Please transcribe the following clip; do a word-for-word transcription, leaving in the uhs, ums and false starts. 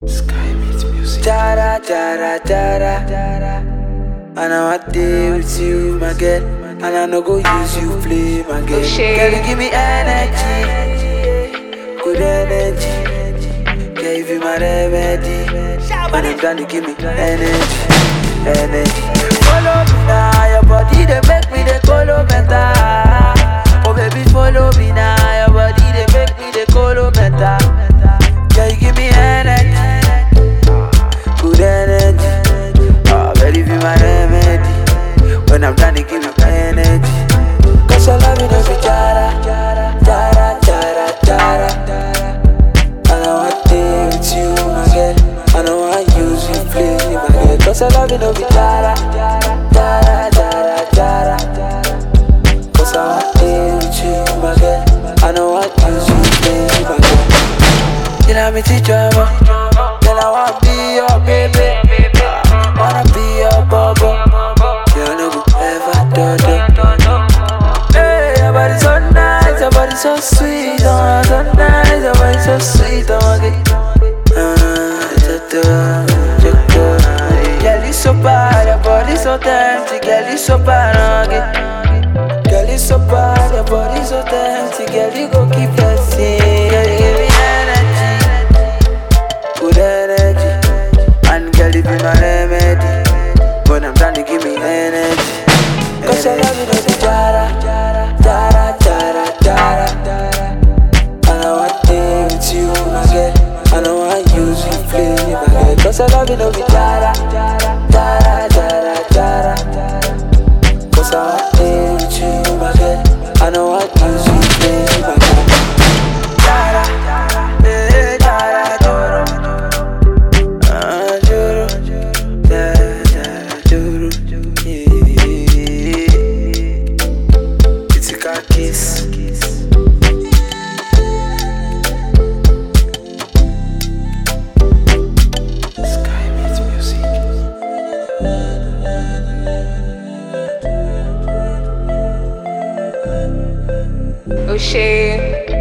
Sky Beats Music. Jara, jara, jara. And I want day with you, my girl. And I no go use you play, my girl. Girl, you give me energy, good energy. Girl, you be my remedy. When I'm done, you give me energy, energy. Follow me now, your body they make me the color better. Oh baby, follow me now, your body they make me the color better. Girl, you give me energy, good energy. Oh, baby, be my remedy. When I'm done, you give me energy. Cause I love you, no be jara, jara, jara, jara, jara. And I want to stay with you, my girl. I don't want to use you, play, my girl. Cause I love you, no be jara, jara, jara, jara. Cause I want to stay with you, my girl. I don't want to use you, play, my girl. You know me teach drama. Then I want to be your baby. I wanna be your bubble. You know go ever do do. Hey, your body so nice, your body so sweet, oh, so nice, your body so sweet, oh, okay. Ah, do do do. Girl, you so bad, your body so tempting. Girl, you so bad, okay. Girl, you so bad, your body so tempting. Girl, you go keep pressing. Girl, you give me energy, good energy. And girl, you be my remedy. When I'm done, you give me energy. Cause I love you, no be jara, jara, jara, jara. And I want to stay with you, my girl. I don't want to use you, play, my girl. Cause I love you, no be jara, jara, jara, jara. Cause I want to stay with you, my girl. I don't want to use you, play, my girl. Jara, eh, jara, joro. Ah, joro, jara, jara, joro. Yeah. It's a car kiss. Sky Beats Music. O'Shea.